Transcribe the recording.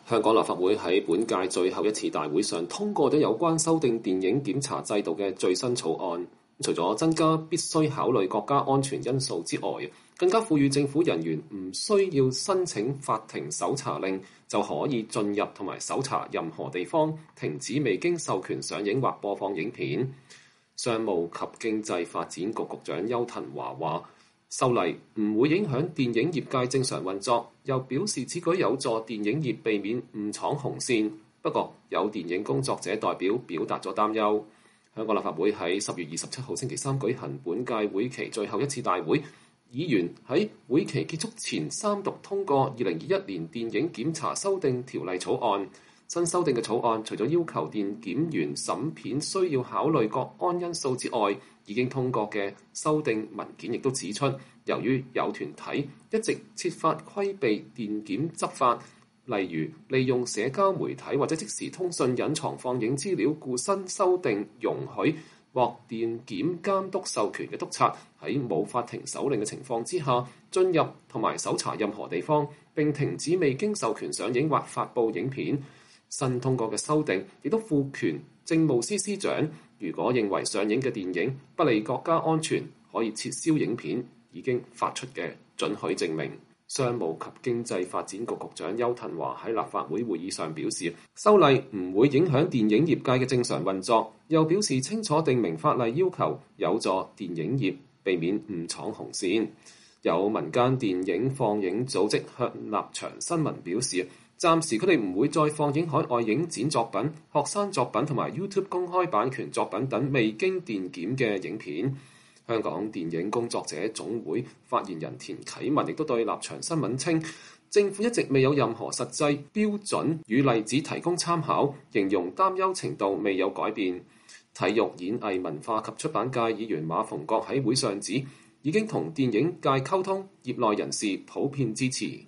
香港立法會喺本屆最後一次大會上通過咗有關修訂電影檢查制度嘅最新草案。除咗增加必須考慮國家安全因素之外，更加賦予政府人員唔需要申請法庭搜查令就可以進入同埋搜查任何地方，停止未經授權上映或播放影片。商務及經濟發展局局長邱騰華話：修例唔會影響電影業界正常運作，又表示此舉有助電影業避免誤闖紅線。不過，有電影工作者代表表達咗擔憂。香港立法會喺10月27號星期三舉行本屆會期最後一次大會，議員喺會期結束前三讀通過2021年電影檢查修訂條例草案。新修訂嘅草案除咗要求電檢員審片需要考慮國安因素之外，已經通過嘅修訂文件亦都指出，由於有團體一直設法規避電檢執法，例如利用社交媒體或者即時通訊隱藏放映資料，故新修訂容許獲電檢監督授權嘅督察喺冇法庭手令嘅情況之下進入同埋搜查任何地方，並停止未經授權上映或發布影片。新通過嘅修訂亦都賦權政務司司長，如果認為上映嘅電影不利國家安全，可以撤銷影片已經發出嘅准許證明。商務及經濟發展局局長邱騰華喺立法會會議上表示，修例唔會影響電影業界嘅正常運作，又表示清楚訂明法例要求，有助電影業避免誤闖紅線。有民間電影放映組織向立場新聞表示，暫時佢哋唔會再放映海外影展作品、學生作品同埋 YouTube 公開版權作品等未經電檢嘅影片。香港電影工作者總會發言人田啟文亦都對立場新聞稱，政府一直未有任何實際標準與例子提供參考，形容擔憂程度未有改變。體育演藝文化及出版界議員馬逢國喺會上指，已經同電影界溝通，業內人士普遍支持。